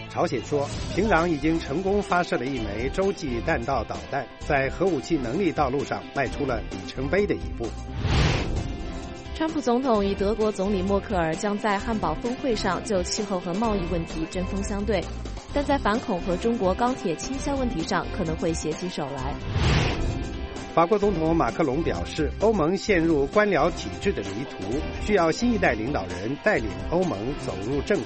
朝鲜说，平壤已经成功发射了一枚洲际弹道导弹，在核武器能力道路上迈出了里程碑的一步。 川普总统与德国总理默克尔将在汉堡峰会上就气候和贸易问题针锋相对，但在反恐和中国钢铁倾销问题上可能会携起手来。 法国总统马克龙表示，欧盟陷入官僚体制的迷途，需要新一代领导人带领欧盟走入正轨。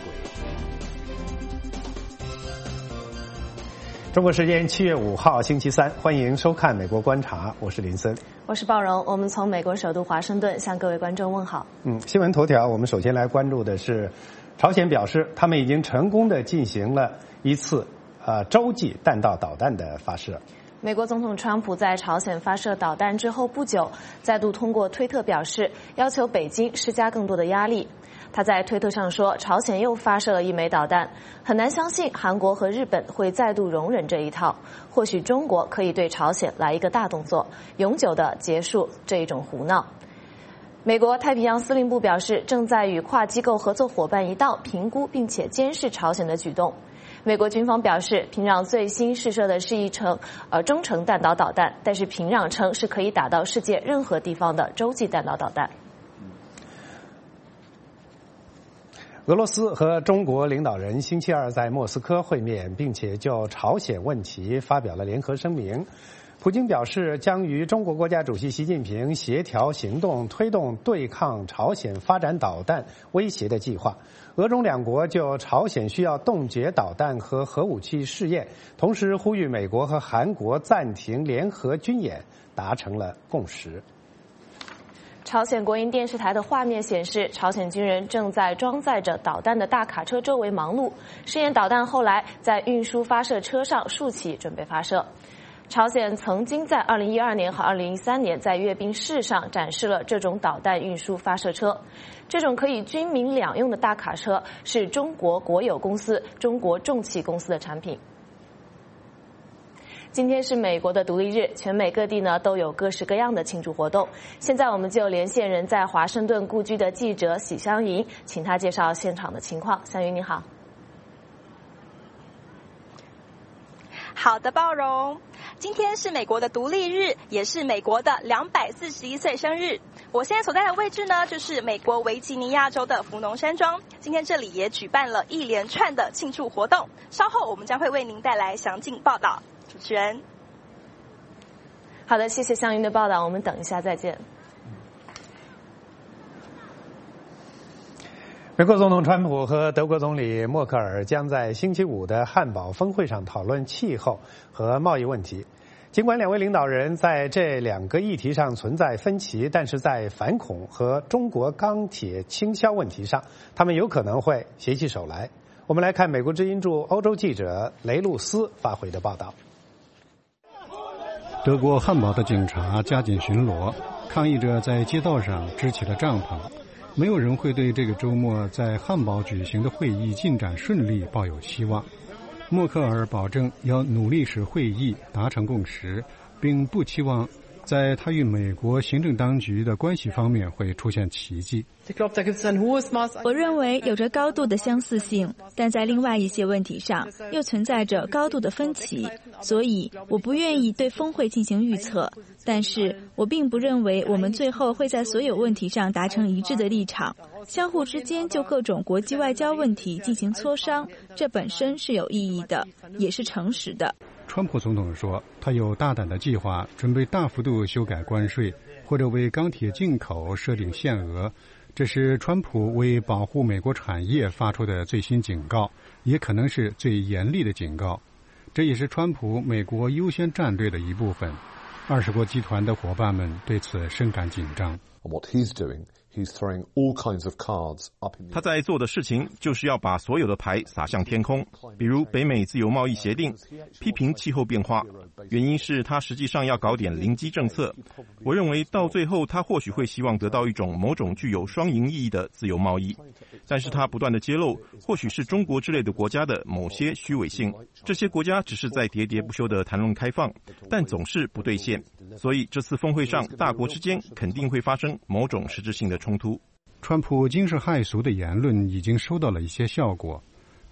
中国时间7月5号星期三，欢迎收看《美国观察》，我是林森， 我是鲍荣。我们从美国首都华盛顿向各位观众问好。 新闻头条，我们首先来关注的是，朝鲜表示他们已经成功地进行了一次洲际弹道导弹的发射。 美国总统川普在朝鲜发射导弹之后不久，再度通过推特表示，要求北京施加更多的压力。他在推特上说，朝鲜又发射了一枚导弹，很难相信韩国和日本会再度容忍这一套。或许中国可以对朝鲜来一个大动作，永久地结束这一种胡闹。美国太平洋司令部表示，正在与跨机构合作伙伴一道评估并且监视朝鲜的举动。美国军方表示，平壤最新试射的是一程中程弹道导弹，但是平壤称是可以打到世界任何地方的洲际弹道导弹。 俄罗斯和中国领导人星期二在莫斯科会面，并且就朝鲜问题发表了联合声明。普京表示，将与中国国家主席习近平协调行动，推动对抗朝鲜发展导弹威胁的计划。俄中两国就朝鲜需要冻结导弹和核武器试验，同时呼吁美国和韩国暂停联合军演，达成了共识。 朝鲜国营电视台的画面显示，朝鲜军人正在装载着导弹的大卡车周围忙碌，试验导弹后来在运输发射车上竖起，准备发射。朝鲜曾经在2012年和2013年在阅兵式上展示了这种导弹运输发射车。这种可以军民两用的大卡车是中国国有公司中国重汽公司的产品。今天是美国的独立日，全美各地呢都有各式各样的庆祝活动。现在我们就连线人在华盛顿故居的记者许湘云，请他介绍现场的情况。湘云你好。 好的，包容。今天是美国的独立日，也是美国的241岁生日。我现在所在的位置呢，就是美国维吉尼亚州的福农山庄。今天这里也举办了一连串的庆祝活动，稍后我们将会为您带来详尽报道。主持人， 好的，谢谢湘云的报道，我们等一下再见。 美国总统川普和德国总理默克尔将在星期五的汉堡峰会上讨论气候和贸易问题。尽管两位领导人在这两个议题上存在分歧，但是在反恐和中国钢铁倾销问题上，他们有可能会携起手来。我们来看美国之音驻欧洲记者雷路斯发回的报道。 德国汉堡的警察加紧巡逻，抗议者在街道上支起了帐篷。没有人会对这个周末在汉堡举行的会议进展顺利抱有希望。默克尔保证要努力使会议达成共识，并不期望在他与美国行政当局的关系方面会出现奇迹。 我认为有着高度的相似性，但在另外一些问题上又存在着高度的分歧，所以我不愿意对峰会进行预测。但是我并不认为我们最后会在所有问题上达成一致的立场，相互之间就各种国际外交问题进行磋商，这本身是有意义的，也是诚实的。 川普总统说，他有大胆的计划，准备大幅度修改关税，或者为钢铁进口设定限额。这是川普为保护美国产业发出的最新警告，也可能是最严厉的警告。这也是川普美国优先战略的一部分。20国集团的伙伴们对此深感紧张。 他在做的事情就是要把所有的牌撒向天空，比如北美自由贸易协定，批评气候变化。原因是他实际上要搞点零基政策。我认为到最后他或许会希望得到一种某种具有双赢意义的自由贸易，但是他不断的揭露或许是中国之类的国家的某些虚伪性。这些国家只是在喋喋不休地谈论开放，但总是不兑现。所以这次峰会上大国之间肯定会发生某种实质性的冲突。 川普惊世骇俗的言论已经收到了一些效果。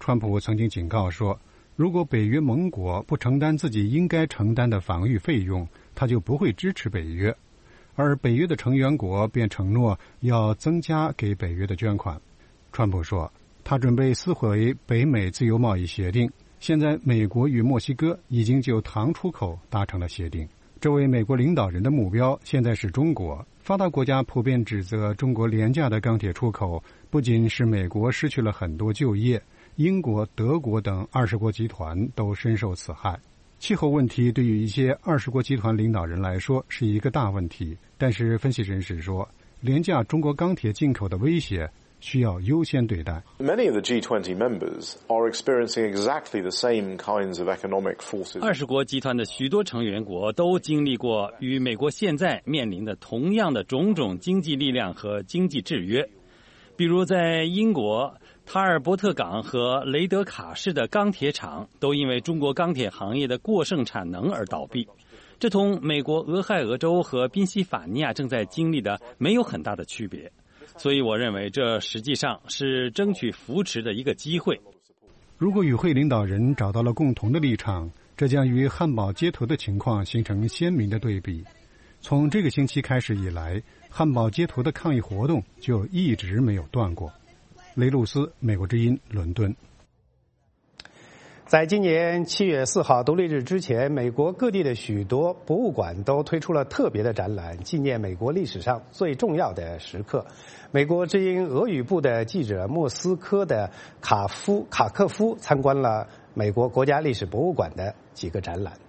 川普曾经警告说，如果北约盟国不承担自己应该承担的防御费用，他就不会支持北约。而北约的成员国便承诺要增加给北约的捐款。川普说，他准备撕毁北美自由贸易协定。现在美国与墨西哥已经就糖出口达成了协定。这位美国领导人的目标现在是中国。发达国家普遍指责中国廉价的钢铁出口不仅使美国失去了很多就业，英国、德国等20国集团都深受此害。气候问题对于一些20国集团领导人来说是一个大问题，但是分析人士说，廉价中国钢铁进口的威胁需要优先对待。 Many of the G20 members are experiencing exactly the same kinds of economic forces. 20国集团的许多成员国都经历过与美国现在面临的同样的种种经济力量和经济制约。比如在英国，塔尔伯特港和雷德卡市的钢铁厂都因为中国钢铁行业的过剩产能而倒闭。这同美国俄亥俄州和宾夕法尼亚正在经历的没有很大的区别。所以我认为这实际上是争取扶持的一个机会。 如果与会领导人找到了共同的立场，这将与汉堡街头的情况形成鲜明的对比。从这个星期开始以来，汉堡街头的抗议活动就一直没有断过。雷路斯，美国之音，伦敦。 在今年7月4号独立日之前，美国各地的许多博物馆都推出了特别的展览，纪念美国历史上最重要的时刻。美国之音俄语部的记者莫斯科的卡克夫参观了美国国家历史博物馆的几个展览。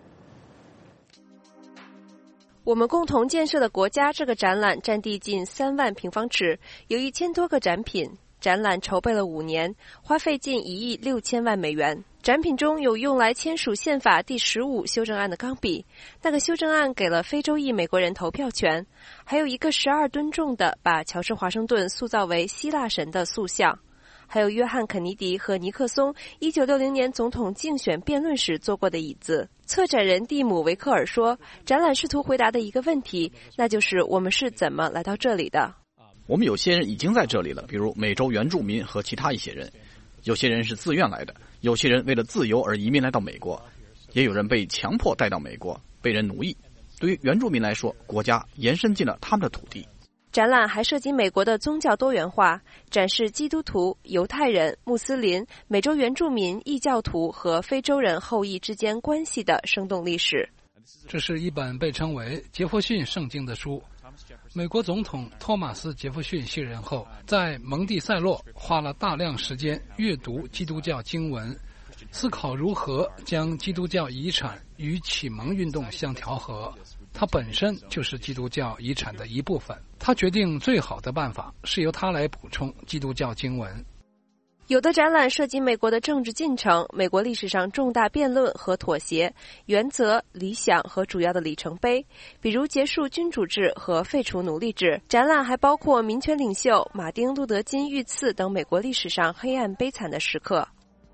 我们共同建设的国家这个展览占地近3万平方尺，有1000多个展品。展览筹备了5年，花费近1亿6千万美元。展品中有用来签署宪法第15修正案的钢笔，那个修正案给了非洲裔美国人投票权，还有一个12吨重的把乔治华盛顿塑造为希腊神的塑像，还有约翰肯尼迪和尼克松1960年总统竞选辩论时坐过的椅子。策展人蒂姆维克尔说，展览试图回答的一个问题，那就是我们是怎么来到这里的。 我们有些人已经在这里了，比如美洲原住民和其他一些人，有些人是自愿来的，有些人为了自由而移民来到美国，也有人被强迫带到美国，被人奴役。对于原住民来说，国家延伸进了他们的土地。 展览还涉及美国的宗教多元化，展示基督徒、犹太人、穆斯林、美洲原住民、异教徒和非洲人后裔之间关系的生动历史。 这是一本被称为杰弗逊圣经的书。美国总统托马斯·杰弗逊卸任后，在蒙蒂塞洛花了大量时间阅读基督教经文，思考如何将基督教遗产与启蒙运动相调和。他本身就是基督教遗产的一部分。他决定最好的办法是由他来补充基督教经文。 有的展览涉及美国的政治进程、美国历史上重大辩论和妥协、原则、理想和主要的里程碑，比如结束君主制和废除奴隶制。展览还包括民权领袖马丁·路德·金遇刺等美国历史上黑暗悲惨的时刻。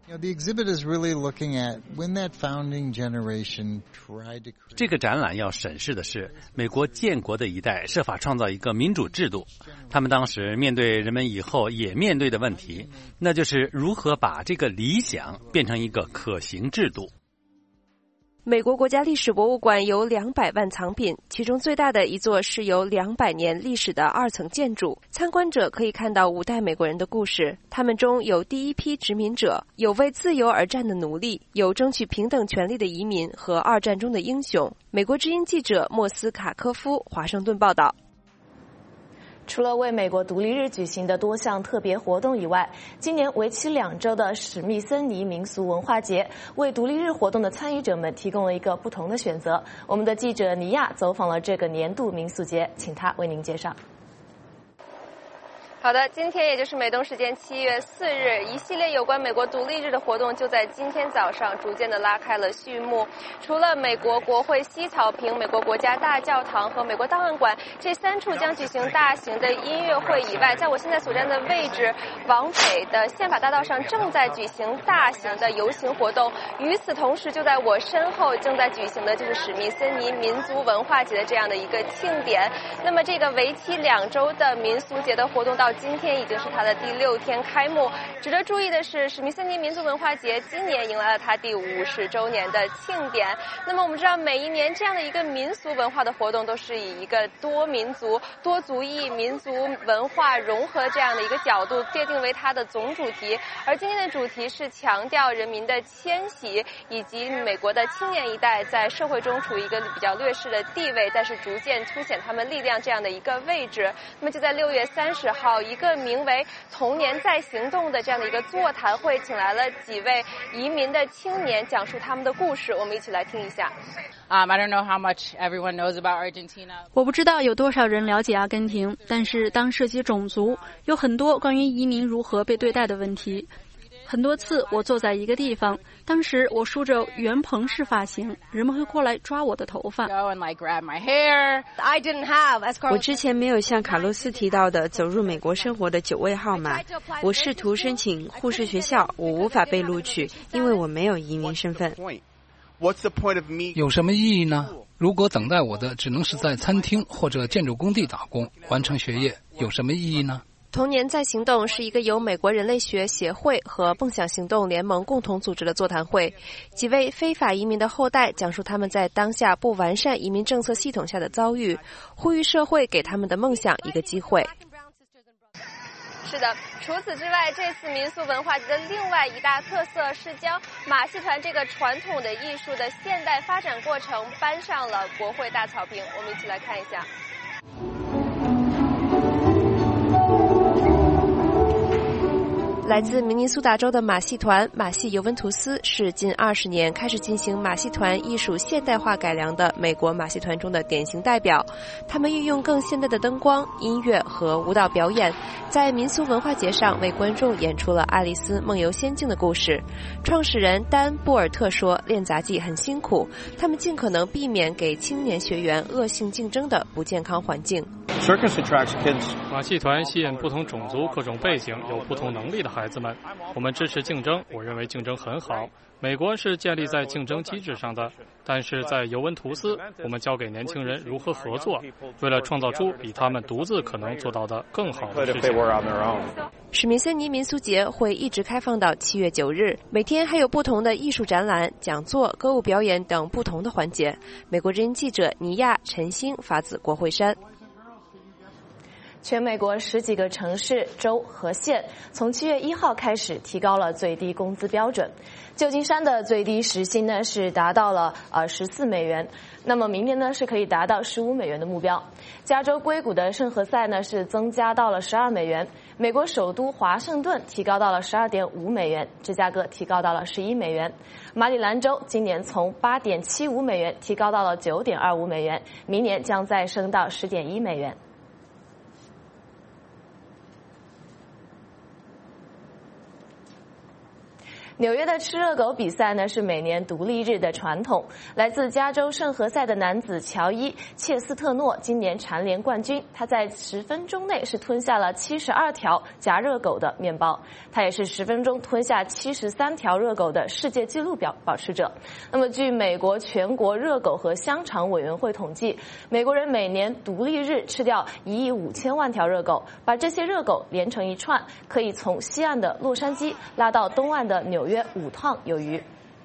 这个展览要审视的是美国建国的一代设法创造一个民主制度，他们当时面对人们以后也面对的问题，那就是如何把这个理想变成一个可行制度。 美国国家历史博物馆有200万藏品，其中最大的一座是有200年历史的2层建筑。参观者可以看到5代美国人的故事，他们中有第一批殖民者，有为自由而战的奴隶，有争取平等权利的移民和2战中的英雄。美国之音记者莫斯卡科夫，华盛顿报道。 除了为美国独立日举行的多项特别活动以外，今年为期2周的史密森尼民俗文化节为独立日活动的参与者们提供了一个不同的选择。我们的记者尼亚走访了这个年度民俗节，请他为您介绍。 好的，今天也就是美东时间7月4日，一系列有关美国独立日的活动就在今天早上逐渐的拉开了序幕。除了美国国会西草坪、美国国家大教堂和美国档案馆这3处将举行大型的音乐会以外，在我现在所站的位置往北的宪法大道上正在举行大型的游行活动。与此同时，就在我身后正在举行的就是史密森尼民族文化节的这样的一个庆典。那么这个为期2周的民俗节的活动到到今天已经是它的第6天开幕。值得注意的是，史密森尼民族文化节今年迎来了它第50周年的庆典。那么我们知道，每一年这样的一个民俗文化的活动都是以一个多民族、多族裔民族文化融合这样的一个角度界定为它的总主题。而今天的主题是强调人民的迁徙，以及美国的青年一代在社会中处于一个比较劣势的地位，但是逐渐凸显他们力量这样的一个位置。那么就在6月30号，一个名为“童年在行动”的这样的一个座谈会，请来了几位移民的青年，讲述他们的故事。我们一起来听一下。 I don't know how much everyone knows about Argentina. 我不知道有多少人了解阿根廷，但是当涉及种族，有很多关于移民如何被对待的问题。很多次我坐在一个地方，当时我梳着圆蓬式发型，人们会过来抓我的头发。 我之前没有像卡洛斯提到的走入美国生活的9位号码。我试图申请护士学校，我无法被录取，因为我没有移民身份。 有什么意义呢？如果等待我的只能是在餐厅或者建筑工地打工，完成学业，有什么意义呢？ 童年在行动是一个由美国人类学协会和梦想行动联盟共同组织的座谈会。几位非法移民的后代讲述他们在当下不完善移民政策系统下的遭遇，呼吁社会给他们的梦想一个机会。是的，除此之外，这次民俗文化节的另外一大特色是将马戏团这个传统的艺术的现代发展过程搬上了国会大草坪。我们一起来看一下。来自明尼苏达州的马戏团马戏尤文图斯是近20年开始进行马戏团艺术现代化改良的美国马戏团中的典型代表。他们运用更现代的灯光、音乐和舞蹈表演，在民俗文化节上为观众演出了爱丽丝梦游仙境的故事。创始人丹·布尔特说，练杂技很辛苦，他们尽可能避免给青年学员恶性竞争的不健康环境。 马戏团吸引不同种族、各种背景、有不同能力的孩子们。我们支持竞争，我认为竞争很好。美国是建立在竞争机制上的，但是在尤文图斯，我们教给年轻人如何合作，为了创造出比他们独自可能做到的更好的事情。 史密森尼民俗节会一直开放到7月9日，每天还有不同的艺术展览、讲座、歌舞表演等不同的环节。美国之音记者尼亚、陈星发自国会山。全美国10几个城市、州和县从7月1号开始提高了最低工资标准。旧金山的最低时薪呢是达到了14美元，那么明年呢是可以达到15美元的目标。加州硅谷的圣何塞呢是增加到了12美元，美国首都华盛顿提高到了12.5美元，芝加哥提高到了11美元。马里兰州今年从8.75美元提高到了9.25美元，明年将再升到10.1美元。纽约的吃热狗比赛呢是每年独立日的传统。来自加州圣何塞的男子乔伊·切斯特诺今年蝉联冠军，他在10分钟内是吞下了72条夹热狗的面包，他也是10分钟吞下73条热狗的世界纪录保持者。那么据美国全国热狗和香肠委员会统计，美国人每年独立日吃掉1亿5千万条热狗，把这些热狗连成一串，可以从西岸的洛杉矶拉到东岸的纽约5趟有余。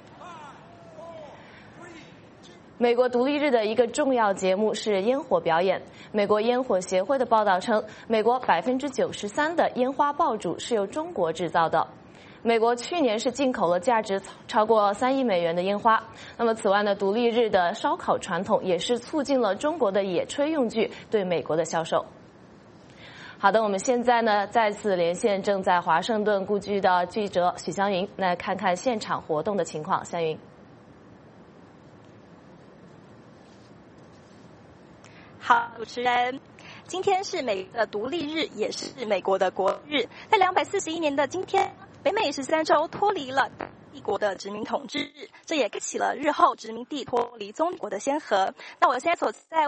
美国独立日的一个重要节目是烟火表演。美国烟火协会的报道称，美国93%的烟花爆竹是由中国制造的。美国去年是进口了价值超过3亿美元的烟花。那么此外呢，独立日的烧烤传统也是促进了中国的野炊用具对美国的销售。好的，我们现在呢再次连线正在华盛顿故居的记者许湘云，来看看现场活动的情况。湘云。 好，主持人，今天是美国的独立日，也是美国的国日。在241年的今天，北美13州脱离了帝国的殖民统治，这也开启了日后殖民地脱离宗主国的先河。那我现在所在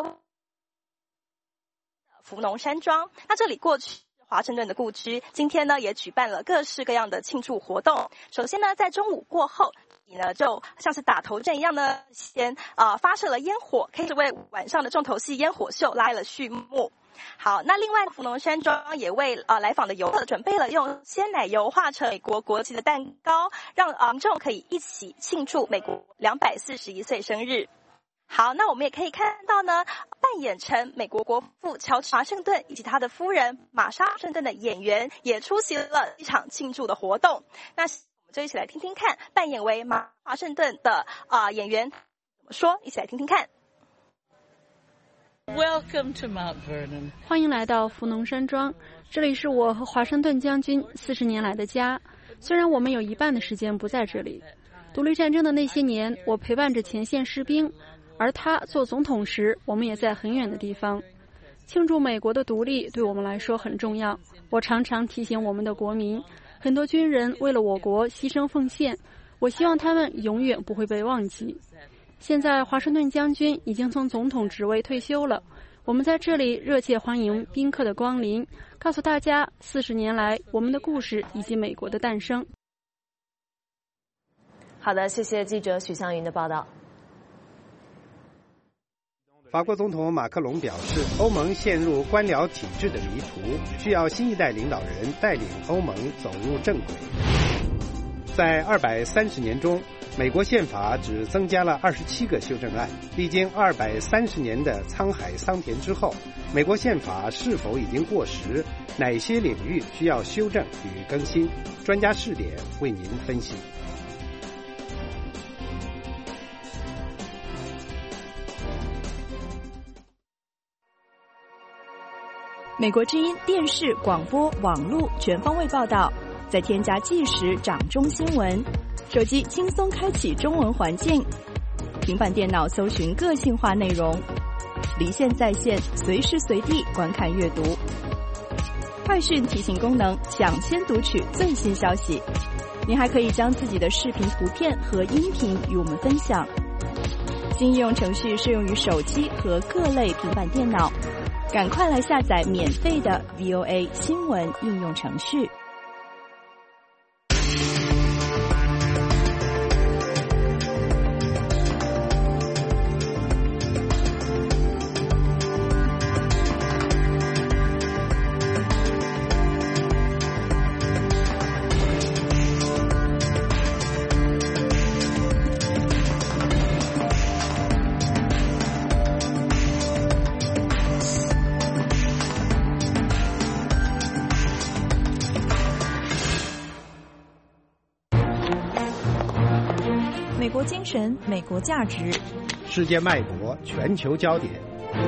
福农山庄，那这里过去华盛顿的故居，今天呢也举办了各式各样的庆祝活动。首先呢，在中午过后， 呢，就像是打头阵一样呢，先发射了烟火，开始为晚上的重头戏烟火秀拉了序幕。好，那另外福农山庄也为来访的游客准备了用鲜奶油画成美国国旗的蛋糕，让民众可以一起庆祝美国241岁生日。好，那我们也可以看到呢，扮演成美国国父乔治华盛顿以及他的夫人玛莎华盛顿的演员也出席了一场庆祝的活动。那我们就一起来听听看，扮演为玛莎华盛顿的演员怎么说，一起来听听看。 Welcome to Mount Vernon. 欢迎来到福农山庄，这里是我和华盛顿将军40年来的家。虽然我们有一半的时间不在这里，独立战争的那些年，我陪伴着前线士兵。而他做总统时，我们也在很远的地方。庆祝美国的独立对我们来说很重要。我常常提醒我们的国民，很多军人为了我国牺牲奉献，我希望他们永远不会被忘记。现在华盛顿将军已经从总统职位退休了，我们在这里热切欢迎宾客的光临，告诉大家40年来我们的故事以及美国的诞生。 好的，谢谢记者许向云的报道。 法国总统马克龙表示，欧盟陷入官僚体制的迷途，需要新一代领导人带领欧盟走入正轨。在230年中，美国宪法只增加了27个修正案。历经230年的沧海桑田之后，美国宪法是否已经过时？哪些领域需要修正与更新？专家视点为您分析。 美国之音电视、广播、网络全方位报道，再添加即时掌中新闻，手机轻松开启中文环境，平板电脑搜寻个性化内容，离线在线，随时随地观看阅读。快讯提醒功能，抢先读取最新消息。您还可以将自己的视频、图片和音频与我们分享。新应用程序适用于手机和各类平板电脑。赶快来下载免费的 VOA 新闻应用程序。美国精神，美国价值， 世界脉搏，全球焦点。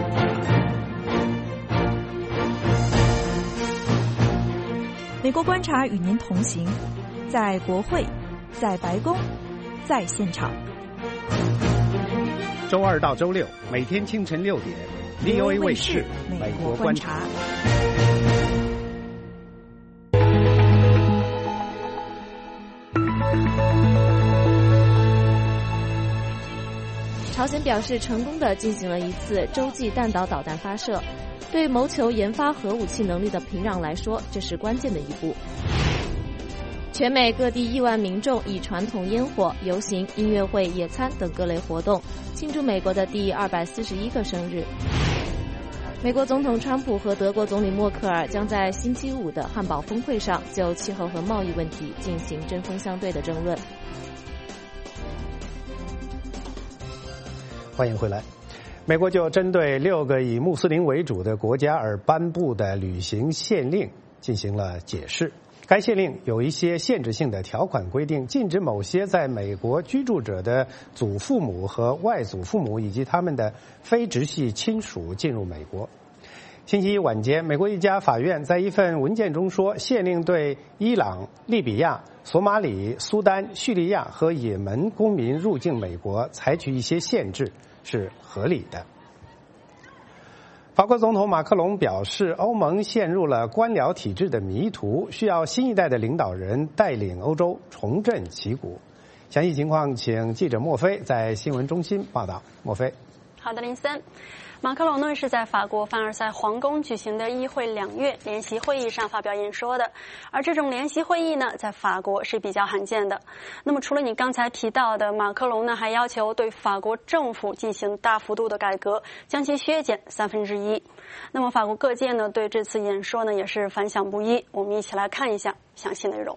美国观察与您同行，在国会，在白宫，在现场。 周2到周6，每天清晨6点 ，VOA 卫视美国观察。 朝鲜表示，成功地进行了一次洲际弹道导弹发射，对谋求研发核武器能力的平壤来说，这是关键的一步。全美各地亿万民众以传统烟火、游行、音乐会、野餐等各类活动庆祝美国的第241个生日。美国总统川普和德国总理默克尔将在星期五的汉堡峰会上就气候和贸易问题进行针锋相对的争论。 欢迎回来。美国就针对6个以穆斯林为主的国家而颁布的旅行限令进行了解释。该限令有一些限制性的条款规定，禁止某些在美国居住者的祖父母和外祖父母以及他们的非直系亲属进入美国。星期一晚间，美国一家法院在一份文件中说，限令对伊朗、利比亚、索马里、苏丹、叙利亚和也门公民入境美国采取一些限制是合理的。法国总统马克龙表示，欧盟陷入了官僚体制的迷途，需要新一代的领导人带领欧洲重振旗鼓。详细情况请记者莫飞在新闻中心报道。莫飞。 好的，林森。马克龙呢是在法国凡尔赛皇宫举行的议会2月联席会议上发表演说的，而这种联席会议呢，在法国是比较罕见的。那么除了你刚才提到的，马克龙呢还要求对法国政府进行大幅度的改革，将其削减1/3。那么法国各界呢对这次演说呢也是反响不一，我们一起来看一下详细内容。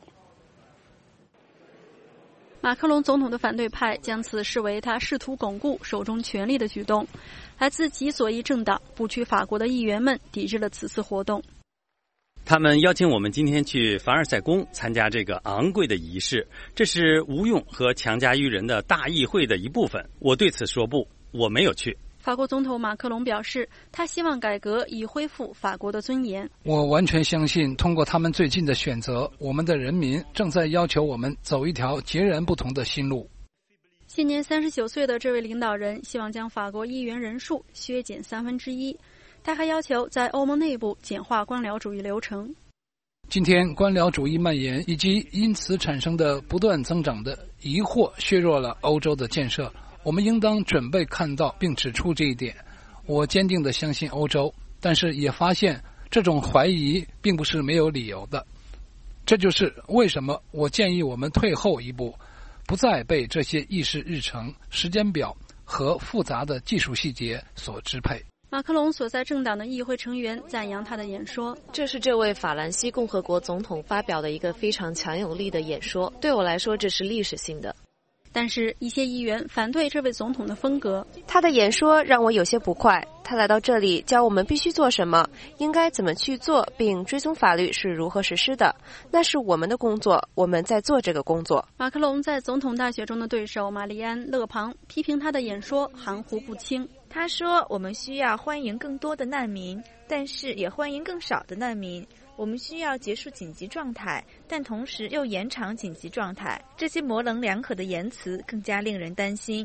马克龙总统的反对派将此视为他试图巩固手中权力的举动。来自其左翼政党不屈法国的议员们抵制了此次活动。 他们邀请我们今天去凡尔赛宫参加这个昂贵的仪式，这是无用和强加于人的大议会的一部分。我对此说不，我没有去。 法国总统马克龙表示，他希望改革以恢复法国的尊严。 我完全相信，通过他们最近的选择，我们的人民正在要求我们走一条截然不同的新路。 现年39岁的这位领导人希望将法国议员人数削减1/3。他还要求在欧盟内部简化官僚主义流程。 今天官僚主义蔓延以及因此产生的不断增长的疑惑削弱了欧洲的建设，我们应当准备看到并指出这一点。我坚定地相信欧洲，但是也发现这种怀疑并不是没有理由的。这就是为什么我建议我们退后一步，不再被这些议事日程、时间表和复杂的技术细节所支配。 马克龙所在政党的议会成员赞扬他的演说。 这是这位法兰西共和国总统发表的一个非常强有力的演说，对我来说这是历史性的。 但是一些议员反对这位总统的风格。 他的演说让我有些不快，他来到这里教我们必须做什么，应该怎么去做，并追踪法律是如何实施的。那是我们的工作，我们在做这个工作。 马克龙在总统大选中的对手玛丽安·勒庞批评他的演说含糊不清。 他说，我们需要欢迎更多的难民，但是也欢迎更少的难民。我们需要结束紧急状态，但同时又延长紧急状态。这些模棱两可的言辞更加令人担心。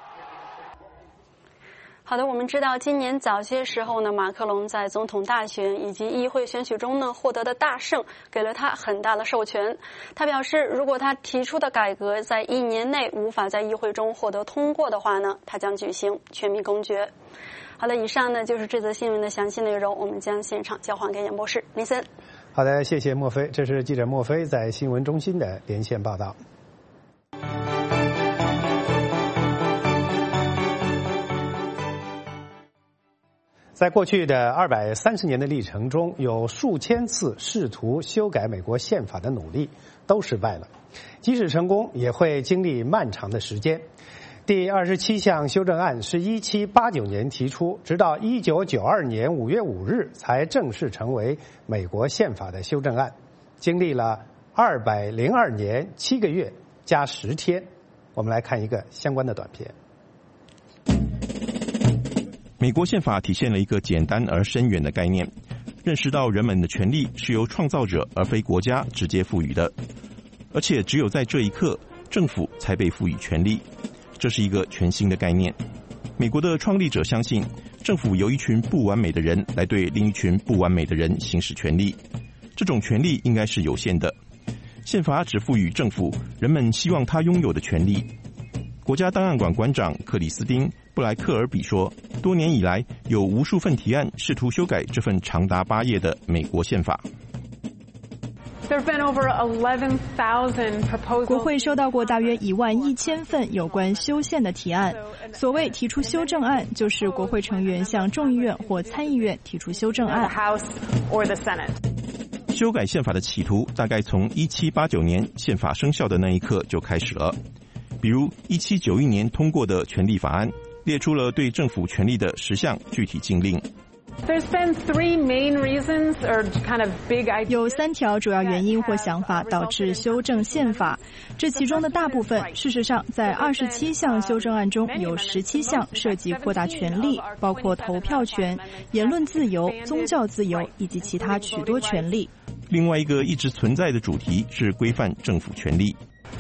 好的，我们知道今年早些时候呢，马克龙在总统大选以及议会选举中呢获得的大胜，给了他很大的授权。他表示，如果他提出的改革在1年内无法在议会中获得通过的话呢，他将举行全民公决。好的，以上呢就是这则新闻的详细内容，我们将现场交还给演播室林森。 好的，谢谢莫非，这是记者莫非在新闻中心的连线报道。在过去的230年的历程中，有数千次试图修改美国宪法的努力都失败了，即使成功也会经历漫长的时间。第27项修正案是1789年提出，直到1992年5月5日才正式成为美国宪法的修正案，经历了202年7个月加10天。我们来看一个相关的短片。 美国宪法体现了一个简单而深远的概念，认识到人们的权利是由创造者而非国家直接赋予的，而且只有在这一刻，政府才被赋予权利。这是一个全新的概念。美国的创立者相信，政府由一群不完美的人来对另一群不完美的人行使权利，这种权利应该是有限的。宪法只赋予政府人们希望他拥有的权利。国家档案馆馆长克里斯汀·布莱克尔比说，多年以来有无数份提案试图修改这份长达8页的美国宪法。 国会收到过大约11000份有关修宪的提案。所谓提出修正案，就是国会成员向众议院或参议院提出修正案。 修改宪法的企图大概从1789年宪法生效的那一刻就开始了。比如1791年通过的权利法案，列出了对政府权力的10项具体禁令。 有3条主要原因或想法导致修正宪法，这其中的大部分，事实上在27项修正案中有17项涉及扩大权利，包括投票权、言论自由、宗教自由以及其他许多权利。 另外一个一直存在的主题是规范政府权力。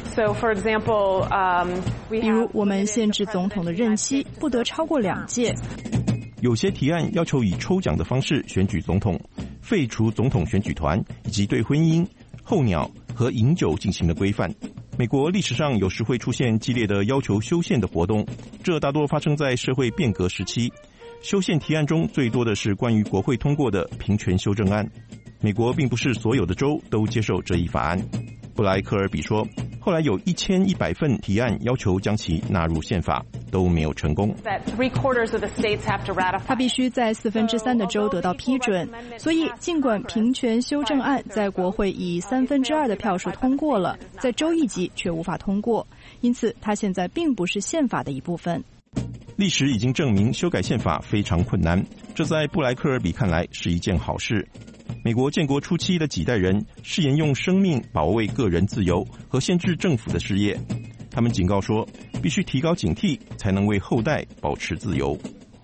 比如我们限制总统的任期不得超过2届。 有些提案要求以抽奖的方式选举总统，废除总统选举团，以及对婚姻、候鸟和饮酒进行的规范。 美国历史上有时会出现激烈的要求修宪的活动，这大多发生在社会变革时期。修宪提案中最多的是关于国会通过的平权修正案。美国并不是所有的州都接受这一法案。布莱克尔比说，后来有1100份提案要求将其纳入宪法，都没有成功。 他必须在3/4的州得到批准，所以尽管平权修正案在国会以2/3的票数通过了，在州一级却无法通过，因此他现在并不是宪法的一部分。 历史已经证明修改宪法非常困难，这在布莱克尔比看来是一件好事。美国建国初期的几代人誓言用生命保卫个人自由和限制政府的事业，他们警告说必须提高警惕，才能为后代保持自由。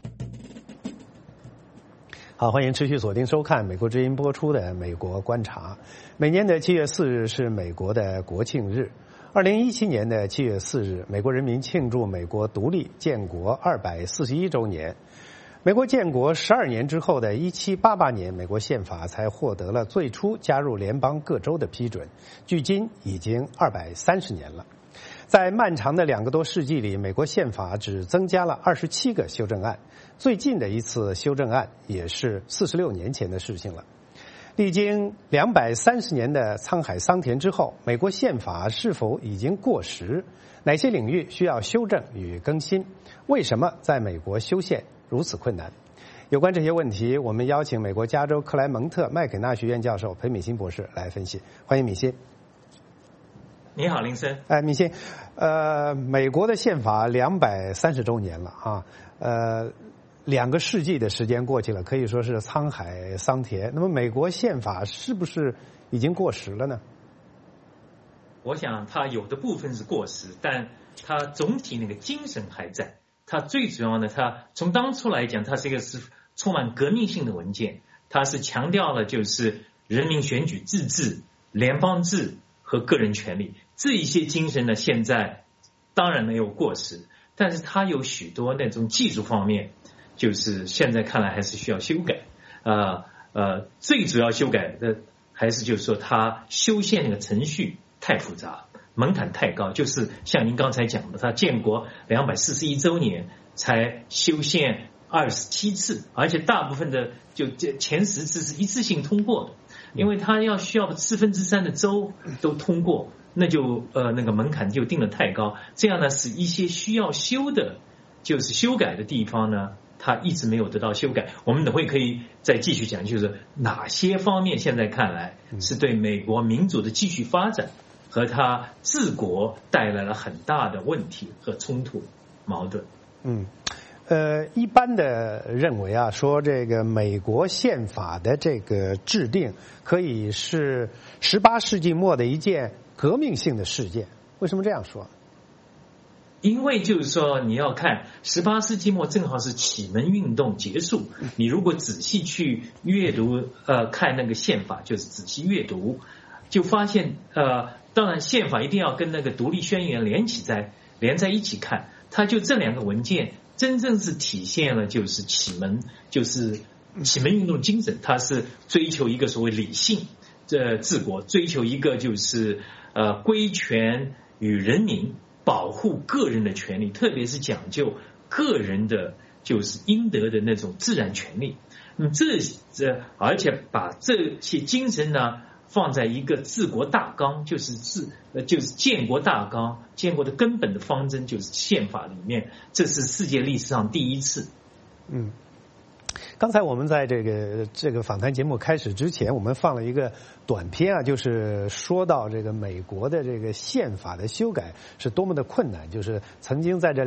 好，欢迎持续锁定收看美国之音播出的《美国观察》。每年的7月4日是美国的国庆日。2017年的7月4日，美国人民庆祝美国独立建国241周年。美国建国12年之后的1788年，美国宪法才获得了最初加入联邦各州的批准，距今已经230年了。在漫长的2个多世纪里，美国宪法只增加了27个修正案，最近的一次修正案也是46年前的事情了。历经230年的沧海桑田之后，美国宪法是否已经过时？哪些领域需要修正与更新？为什么在美国修宪如此困难？有关这些问题，我们邀请美国加州克莱蒙特麦肯纳学院教授裴敏欣博士来分析。欢迎敏欣。 你好，林森。 敏欣，美国的宪法230周年了啊，2个世纪的时间过去了，可以说是沧海桑田。那么，美国宪法是不是已经过时了呢？ 我想它有的部分是过时，但它总体那个精神还在。它最主要的，它从当初来讲，它是一个是充满革命性的文件，它是强调了就是人民选举自治、联邦制和个人权利这一些精神呢，现在当然没有过时，但是它有许多那种技术方面，就是现在看来还是需要修改。最主要修改的还是就是说，它修宪那个程序太复杂。门槛太高，就是像您刚才讲的，他建国241周年才修宪27次，而且大部分的就前10次是一次性通过的，因为他需要3/4的州都通过，那就那个门槛就定得太高，这样呢使一些需要修的，就是修改的地方呢，它一直没有得到修改。我们等会可以再继续讲，就是哪些方面现在看来是对美国民主的继续发展和他治国带来了很大的问题和冲突矛盾。 一般的认为啊，说这个美国宪法的这个制定可以是18世纪末的一件革命性的事件。为什么这样说？ 因为就是说，你要看18世纪末正好是启蒙运动结束，你如果仔细去阅读看那个宪法，就是仔细阅读，就发现当然宪法一定要跟那个独立宣言连在一起看，它就这2个文件真正是体现了就是启蒙运动精神，它是追求一个所谓理性治国，追求一个就是归权与人民，保护个人的权利，特别是讲究个人的就是应得的那种自然权利。而且把这些精神呢放在一个治国大纲，就是建国大纲，建国的根本的方针就是宪法里面，这是世界历史上第一次。 刚才我们在这个访谈节目开始之前，我们放了一个短片啊，就是说到这个美国的这个宪法的修改是多么的困难，就是曾经在这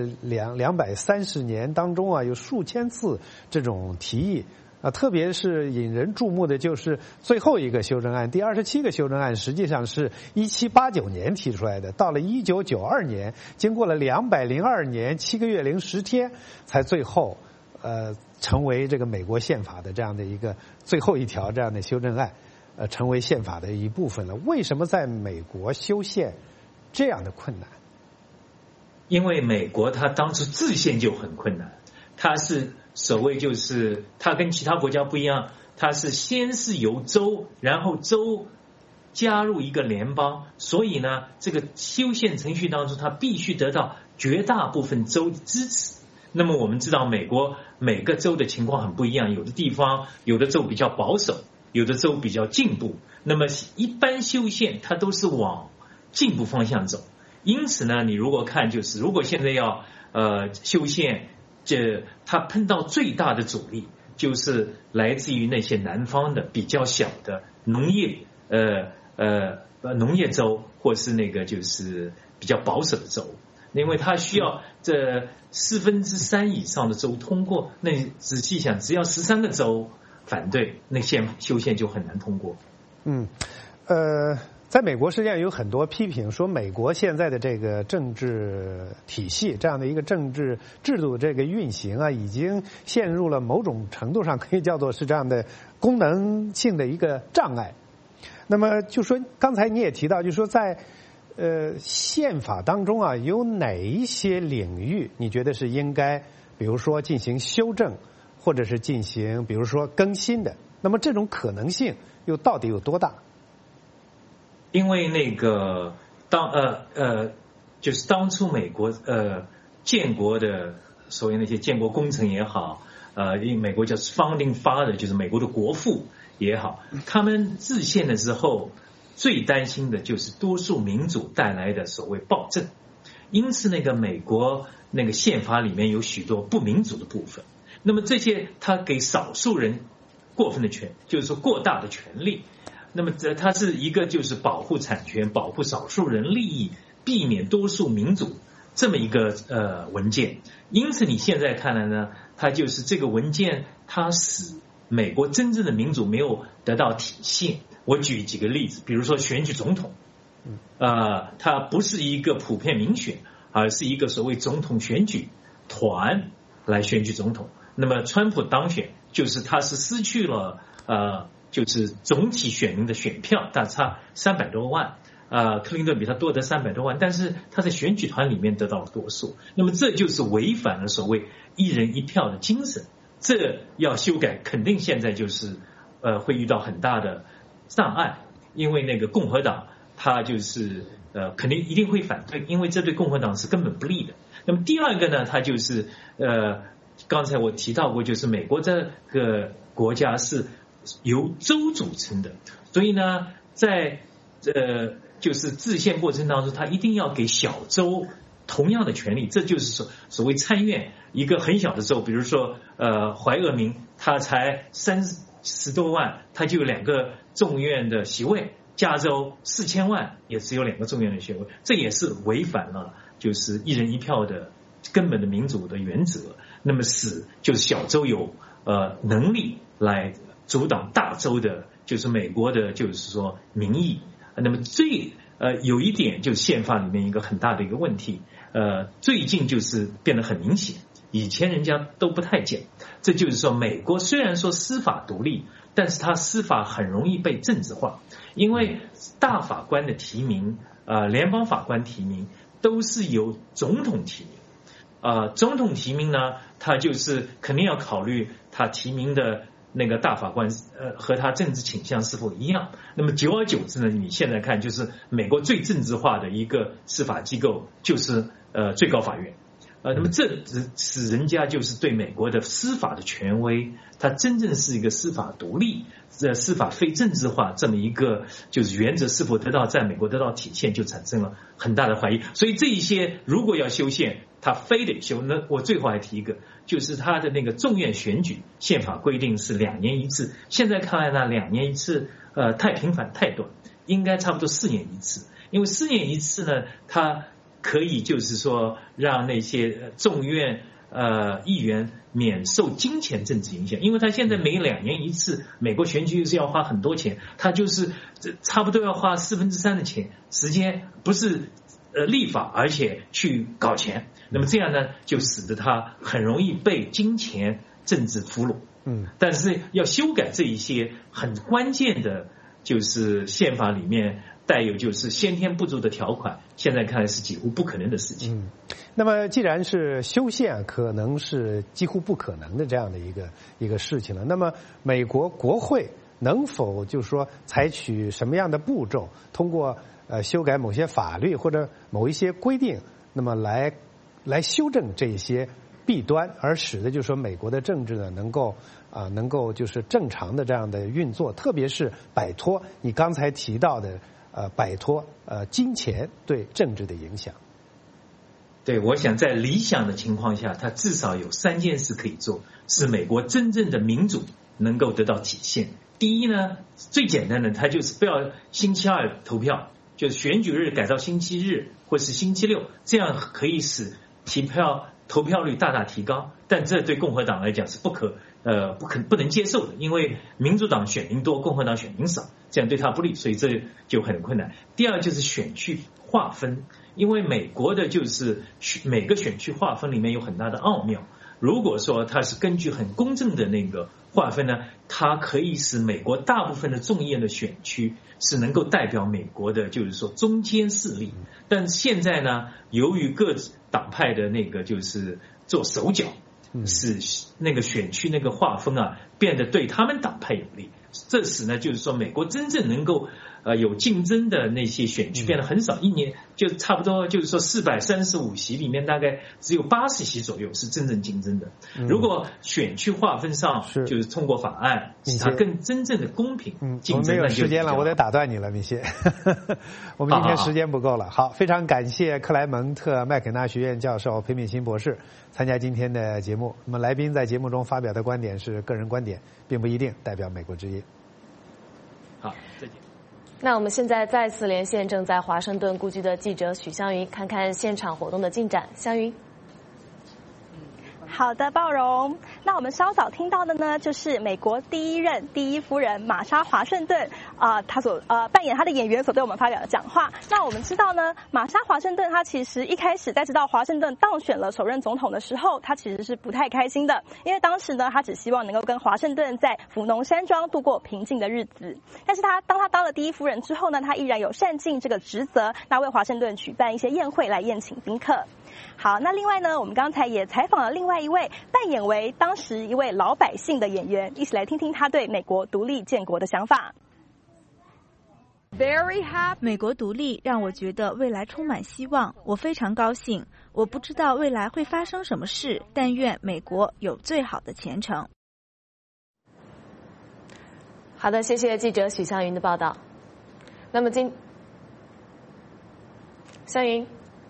230年当中啊，有数千次这种提议。特别是引人注目的就是最后一个修正案，第27个修正案，实际上是1789年提出来的，到了1992年，经过了202年7个月零10天，才最后成为这个美国宪法的这样的一个最后一条这样的修正案，成为宪法的一部分了。为什么在美国修宪这样的困难？ 因为美国它当初制宪就很困难，它是所谓就是它跟其他国家不一样，它是先是由州，然后州加入一个联邦，所以呢，这个修宪程序当中，它必须得到绝大部分州的支持。那么我们知道，美国每个州的情况很不一样，有的地方有的州比较保守，有的州比较进步。那么一般修宪它都是往进步方向走，因此呢，你如果看就是如果现在要修宪，它碰到最大的阻力就是来自于那些南方的比较小的农业州，或是那个就是比较保守的州，因为它需要这3/4以上的州通过。那你仔细想，只要13个州反对，那修宪就很难通过。 在美国实际上有很多批评说，美国现在的这个政治体系这样的一个政治制度这个运行啊，已经陷入了某种程度上可以叫做是这样的功能性的一个障碍。那么就说刚才你也提到，就说在宪法当中啊，有哪一些领域你觉得是应该比如说进行修正，或者是进行比如说更新的？那么这种可能性又到底有多大？ 因为那个就是当初美国建国的所谓那些建国工程也好，因为美国叫 founding father， 就是美国的国父也好，他们制宪的时候最担心的就是多数民主带来的所谓暴政，因此那个美国那个宪法里面有许多不民主的部分，那么这些他给少数人过分的就是说过大的权利。那么它是一个就是保护产权、保护少数人利益、避免多数民主这么一个文件。因此你现在看来呢，它就是这个文件，它使美国真正的民主没有得到体现。我举几个例子，比如说选举总统，它不是一个普遍民选，而是一个所谓总统选举团来选举总统。那么川普当选，就是他是失去了就是总体选民的选票，大差300多万，克林顿比他多得300多万，但是他在选举团里面得到了多数，那么这就是违反了所谓一人一票的精神，这要修改，肯定现在就是会遇到很大的障碍，因为那个共和党他就是肯定一定会反对，因为这对共和党是根本不利的。那么第二个呢，他就是刚才我提到过，就是美国这个国家是由州组成的，所以呢，在就是制宪过程当中，他一定要给小州同样的权利，这就是所谓参院。一个很小的州，比如说怀俄明，他才30多万，他就有2个众院的席位；加州4000万也只有2个众院的席位，这也是违反了就是一人一票的根本的民主的原则。那么使就是小州有能力来阻挡大州的，就是美国的，就是说民意。那么有一点就是宪法里面一个很大的一个问题，最近就是变得很明显，以前人家都不太见。这就是说，美国虽然说司法独立，但是它司法很容易被政治化，因为大法官的提名，联邦法官提名都是由总统提名。总统提名呢，他就是肯定要考虑他提名的那个大法官和他政治倾向是否一样。那么久而久之呢，你现在看就是美国最政治化的一个司法机构就是最高法院。那么这使人家就是对美国的司法的权威，它真正是一个司法独立、司法非政治化这么一个就是原则是否在美国得到体现，就产生了很大的怀疑。所以这一些如果要修宪，他非得修。那我最后还提一个，就是他的那个众院选举，宪法规定是2年一次，现在看来呢，2年一次太频繁太短，应该差不多4年一次。因为4年一次呢，它可以就是说让那些众院议员免受金钱政治影响，因为他现在每2年一次，美国选举是要花很多钱，他就是差不多要花3/4的时间，不是立法，而且去搞钱。那么这样呢，就使得他很容易被金钱政治俘虏。但是要修改这一些很关键的，就是宪法里面带有就是先天不足的条款，现在看来是几乎不可能的事情。 那么既然是修宪可能是几乎不可能的这样的一个事情了，那么美国国会能否就是说采取什么样的步骤，通过修改某些法律或者某一些规定，那么来修正这些弊端，而使得就是说美国的政治呢能够就是正常的这样的运作，特别是摆脱你刚才提到的摆脱金钱对政治的影响。 对，我想在理想的情况下，它至少有3件事可以做，是美国真正的民主能够得到体现。第一呢，最简单的，它就是不要星期二投票，就是选举日改到星期日或是星期六，这样可以使投票率大大提高。但这对共和党来讲是不能接受的，因为民主党选民多，共和党选民少，这样对他不利，所以这就很困难。第二就是选区划分，因为美国的就是每个选区划分里面有很大的奥妙。如果说它是根据很公正的那个划分呢，它可以使美国大部分的众议院的选区是能够代表美国的就是说中间势力。但现在呢，由于各党派的那个就是做手脚，使那个选区那个划分变得对他们党派有利，这使呢就是说美国真正能够有竞争的那些选区变得很少，一年就差不多就是说435席里面大概只有80席左右是真正竞争的。如果选区划分上就是通过法案，使它更真正的公平竞争。 我们没有时间了，我得打断你了，米歇。我们今天时间不够了。好，非常感谢克莱蒙特麦肯纳学院教授裴敏欣博士参加今天的节目。那么来宾在节目中发表的观点是个人观点，并不一定代表美国之音。 好，再见。 那我们现在再次连线正在华盛顿故居的记者许湘云，看看现场活动的进展。湘云。 好的，鲍荣。那我们稍早听到的呢，就是美国第1任第1夫人玛莎华盛顿她所扮演她的演员所对我们发表的讲话。那我们知道呢，玛莎华盛顿她其实一开始在知道华盛顿当选了首任总统的时候，她其实是不太开心的，因为当时呢，她只希望能够跟华盛顿在福农山庄度过平静的日子。但是当她当了第1夫人之后呢，她依然有善尽这个职责，那为华盛顿举办一些宴会来宴请宾客。好，那另外呢，我们刚才也采访了另外一位扮演为当时一位老百姓的演员，一起来听听他对美国独立建国的想法。 美国独立让我觉得未来充满希望，我非常高兴。我不知道未来会发生什么事，但愿美国有最好的前程。 好的，谢谢记者许湘云的报道。那么湘云。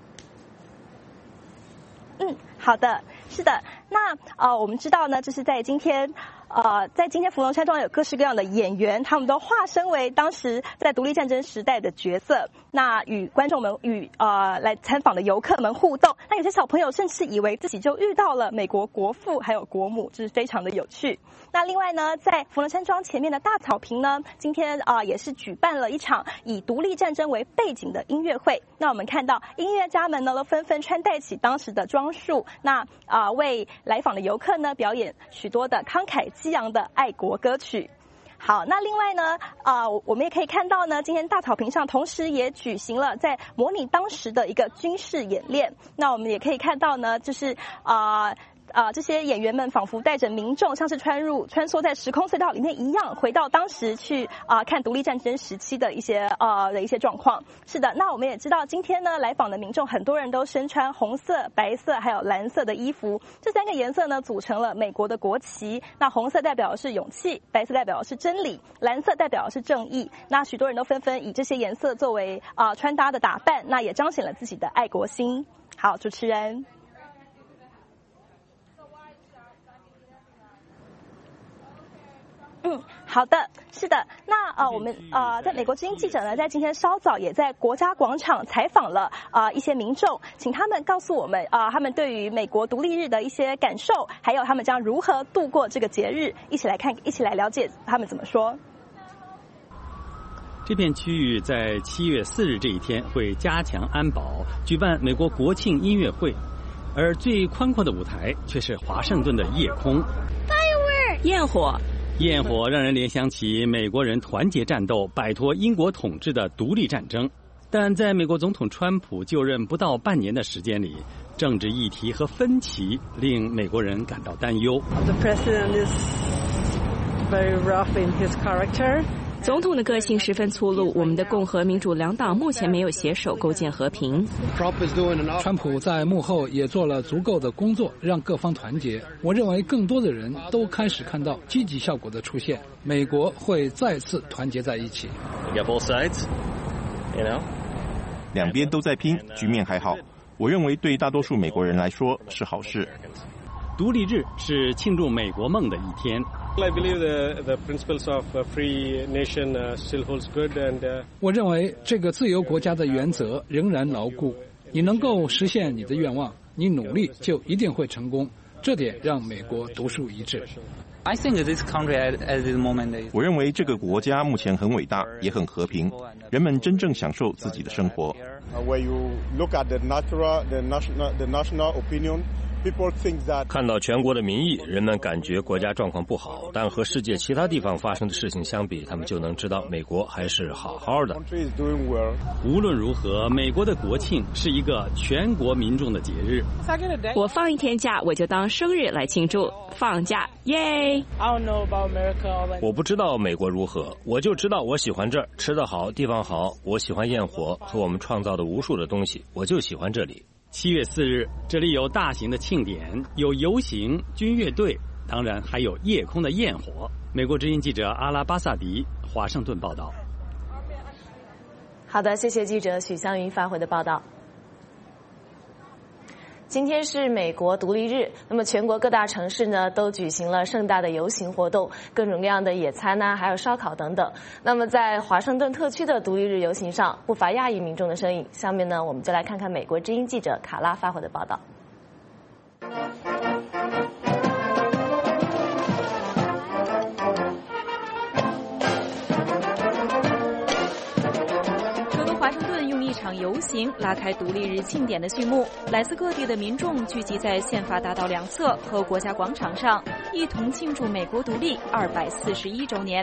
好的，是的。那我们知道呢，就是在今天福农山庄有各式各样的演员，他们都化身为当时在独立战争时代的角色，那与观众们来参访的游客们互动。那有些小朋友甚至以为自己就遇到了美国国父还有国母，这是非常的有趣。那另外呢，在福农山庄前面的大草坪呢，今天也是举办了一场以独立战争为背景的音乐会。那我们看到音乐家们呢都纷纷穿戴起当时的装束，那为来访的游客呢表演许多的慷慨激昂的爱国歌曲。好，那另外呢，我们也可以看到呢，今天大草坪上同时也举行了在模拟当时的一个军事演练。那我们也可以看到呢，就是这些演员们仿佛带着民众，像是穿梭在时空隧道里面一样，回到当时去看独立战争时期的一些状况。是的，那我们也知道，今天呢来访的民众很多人都身穿红色、白色还有蓝色的衣服，这3个颜色呢组成了美国的国旗。那红色代表的是勇气，白色代表的是真理，蓝色代表的是正义。那许多人都纷纷以这些颜色作为穿搭的打扮，那也彰显了自己的爱国心。好，主持人。好的，是的。那我们在美国之音记者呢，在今天稍早也在国家广场采访了一些民众，请他们告诉我们他们对于美国独立日的一些感受，还有他们将如何度过这个节日，一起来了解他们怎么说。 这片区域在7月4日这一天会加强安保，举办美国国庆音乐会，而最宽阔的舞台却是华盛顿的夜空。焰火让人联想起美国人团结战斗，摆脱英国统治的独立战争。但在美国总统川普就任不到半年的时间里，政治议题和分歧令美国人感到担忧。 very rough in his character. 总统的个性十分粗鲁，我们的共和民主两党目前没有携手构建和平。 川普在幕后也做了足够的工作，让各方团结。我认为更多的人都开始看到积极效果的出现，美国会再次团结在一起。 两边都在拼，局面还好。我认为对大多数美国人来说是好事。 独立日是庆祝美国梦的一天。 I believe the principles of a free nation still holds good and 我认为这个自由国家的原则仍然牢固。你能够实现你的愿望，你努力就一定会成功。这点让美国独树一帜。 I think this country at this moment 我认为这个国家目前很伟大，也很和平，人们真正享受自己的生活。 When you look at the national opinion. 看到全国的民意，人们感觉国家状况不好，但和世界其他地方发生的事情相比，他们就能知道美国还是好好的。 无论如何，美国的国庆是一个全国民众的节日。 我放一天假，我就当生日来庆祝，放假，耶！ 我不知道美国如何，我就知道我喜欢这儿，吃得好，地方好，我喜欢焰火和我们创造的无数的东西，我就喜欢这里。 7月4日，这里有大型的庆典，有游行、军乐队，当然还有夜空的焰火。美国之音记者阿拉巴萨迪，华盛顿报道。 好的，谢谢记者许湘云发回的报道。今天是美国独立日，那么全国各大城市呢都举行了盛大的游行活动，各种各样的野餐还有烧烤等等。那么在华盛顿特区的独立日游行上，不乏亚裔民众的身影。下面呢，我们就来看看美国之音记者卡拉发回的报道。 一场游行拉开独立日庆典的序幕，来自各地的民众聚集在宪法大道两侧和国家广场上，一同庆祝美国独立241周年。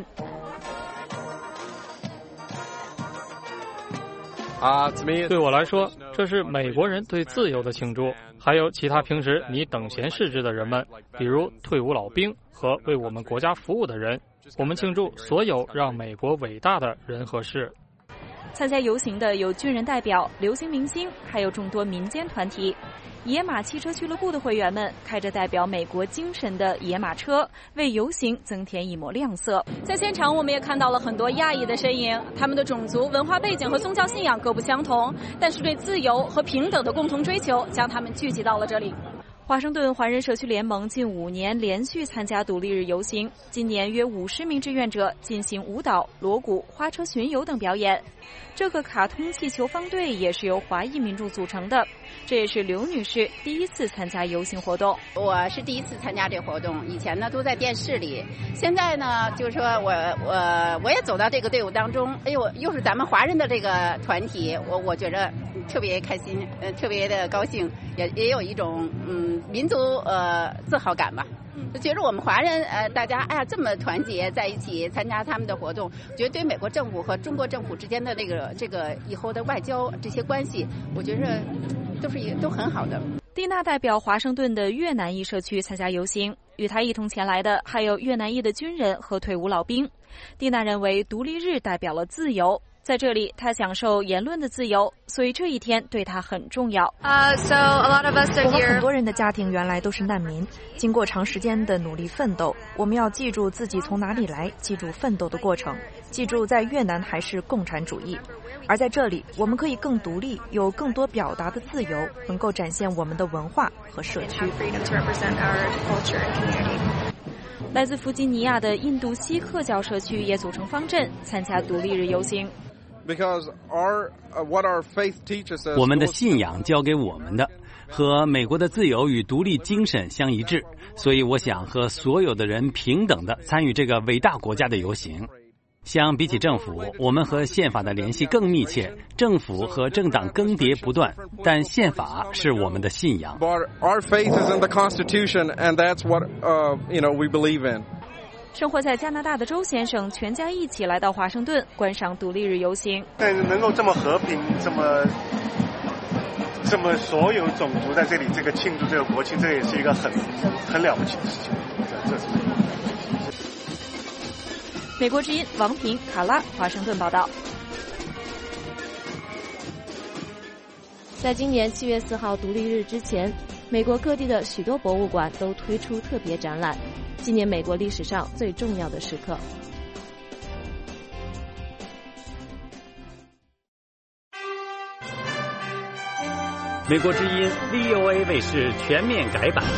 对我来说，这是美国人对自由的庆祝，还有其他平时你等闲视之的人们，比如退伍老兵和为我们国家服务的人。我们庆祝所有让美国伟大的人和事。 参加游行的有军人代表、流行明星，还有众多民间团体。野马汽车俱乐部的会员们开着代表美国精神的野马车，为游行增添一抹亮色。在现场，我们也看到了很多亚裔的身影，他们的种族、文化背景和宗教信仰各不相同，但是对自由和平等的共同追求将他们聚集到了这里。华盛顿华人社区联盟近5年连续参加独立日游行，今年约50名志愿者进行舞蹈、锣鼓、花车巡游等表演。这个卡通气球方队也是由华裔民众组成的，这也是刘女士第一次参加游行活动。 我是第一次参加这活动，以前呢都在电视里，现在呢就是说我也走到这个队伍当中，哎呦，又是咱们华人的这个团体，我觉着特别开心，特别的高兴，也有一种民族自豪感吧。就觉得我们华人大家这么团结在一起参加他们的活动，觉得对美国政府和中国政府之间的这个以后的外交这些关系，我觉得都很好的。 蒂娜代表华盛顿的越南裔社区参加游行，与她一同前来的还有越南裔的军人和退伍老兵。蒂娜认为独立日代表了自由。在这里，他享受言论的自由，所以这一天对他很重要。 我们很多人的家庭原来都是难民，经过长时间的努力奋斗，我们要记住自己从哪里来，记住奋斗的过程，记住在越南还是共产主义。而在这里，我们可以更独立，有更多表达的自由，能够展现我们的文化和社区。 来自弗吉尼亚的印度锡克教社区也组成方阵参加独立日游行。 我们的信仰教给我们的和美国的自由与独立精神相一致，所以我想和所有的人平等的参与这个伟大国家的游行。相比起政府，我们和宪法的联系更密切，政府和政党更迭不断，但宪法是我们的信仰。 生活在加拿大的周先生全家一起来到华盛顿观赏独立日游行。 但能够这么和平，这么所有种族在这里这个庆祝这个国庆，这也是一个很了不起的事情。 美国之音王平、卡拉华盛顿报道。 在今年7月4号独立日之前，美国各地的许多博物馆都推出特别展览，纪念美国历史上最重要的时刻。 美国之音 VOA 卫视全面改版，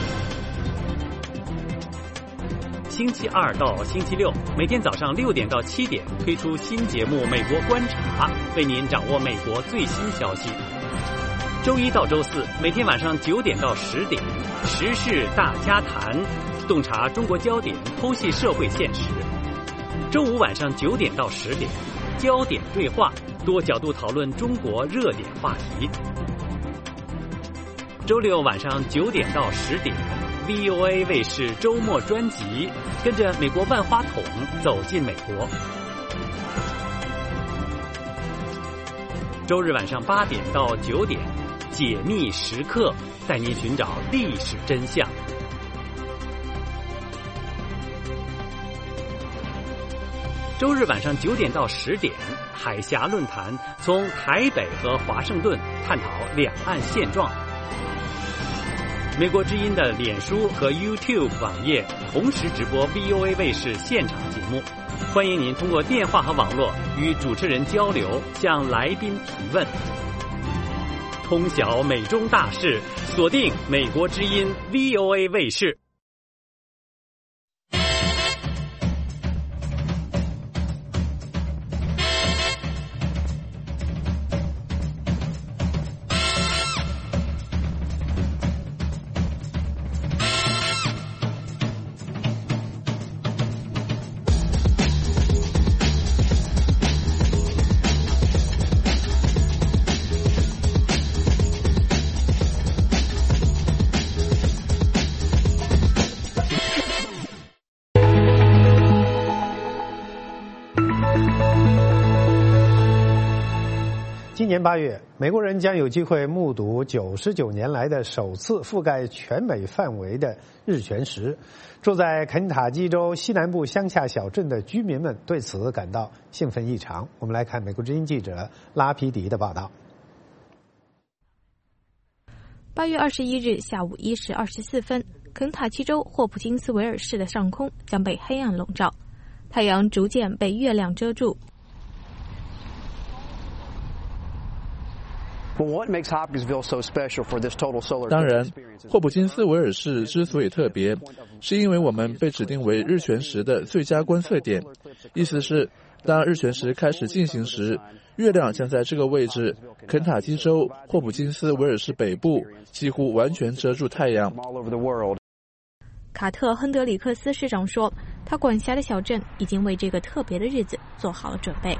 星期二到星期六每天早上6点到7点推出新节目《美国观察》，为您掌握美国最新消息。周一到周四每天晚上9点到10点，时事大家谈，洞察中国焦点，剖析社会现实。周五晚上9点到10点，焦点对话，多角度讨论中国热点话题。周六晚上9点到10点 ，VOA 卫视周末专辑，跟着美国万花筒走进美国。周日晚上8点到9点，解密时刻，带您寻找历史真相。周日晚上9点到10点，海峡论坛，从台北和华盛顿探讨两岸现状。美国之音的脸书和 YouTube 网页同时直播 VOA 卫视现场节目，欢迎您通过电话和网络与主持人交流，向来宾提问。通晓美中大事，锁定美国之音 VOA 卫视。 今年8月，美国人将有机会目睹99年来的首次覆盖全美范围的日全食。住在肯塔基州西南部乡下小镇的居民们对此感到兴奋异常。我们来看美国之音记者拉皮迪的报道。 8月21日下午1时24分，肯塔基州霍普金斯维尔市的上空将被黑暗笼罩，太阳逐渐被月亮遮住。 当然，霍普金斯维尔市之所以特别，是因为我们被指定为日全食的最佳观测点。意思是，当日全食开始进行时，月亮将在这个位置，肯塔基州霍普金斯维尔市北部几乎完全遮住太阳。 卡特·亨德里克斯市长说，他管辖的小镇已经为这个特别的日子做好了准备。